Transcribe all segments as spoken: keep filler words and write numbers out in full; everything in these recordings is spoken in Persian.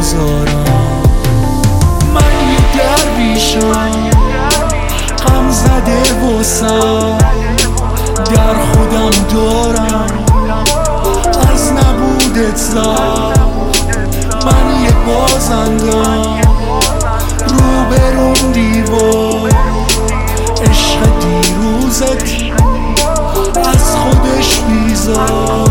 بازارم. من یه درویشم غم زده واسم، در خودم دارم از نبودت زد. من یه بازندم رو برون دیوار، عشق دیروزت از خودش بیزار.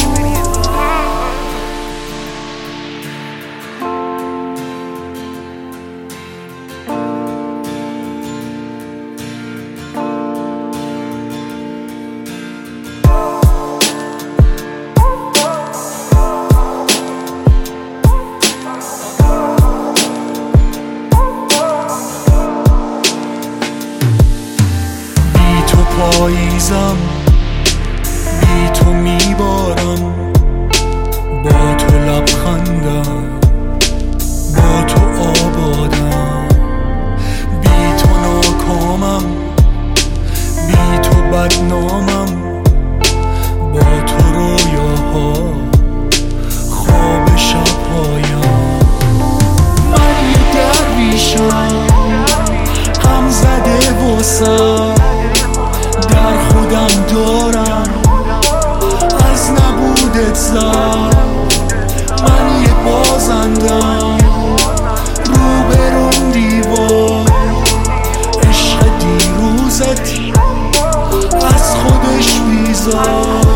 پاییزم بی تو میبارم، با تو لبخندم، با تو آبادم. بی تو ناکامم، بی تو بدنامم، با تو رویاها خواب شبهایم. من یه درویشم غم زده واسم، در خودم دارم از نبودت زد. من یه بازندم رو برون دیوار، عشق دیروزت از خودش بیزار.